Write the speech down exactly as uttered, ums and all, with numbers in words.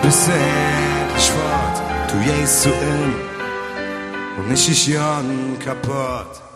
בסדר שבט, tu jej su'in, und nicht ich jan kaputt.